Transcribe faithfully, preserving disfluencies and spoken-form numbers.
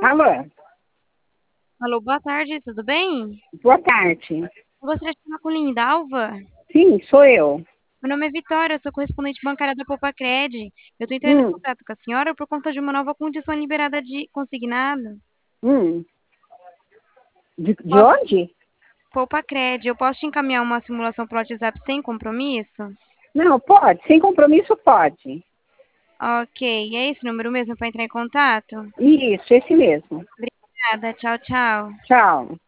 Alô, Alô, boa tarde, tudo bem? boa tarde. Eu gostaria de falar com Lindalva. Sim, sou eu. Meu nome é Vitória, eu sou correspondente bancária da Poupa-Cred. Eu estou entrando em Hum, contato com a senhora por conta de uma nova condição liberada de consignado. hum. De, de Posso, onde? Poupa-Cred, eu posso te encaminhar uma simulação para o WhatsApp sem compromisso? Não, pode. Sem compromisso, pode. Ok, é esse número mesmo para entrar em contato? Isso, esse mesmo. Obrigada, tchau, tchau. Tchau.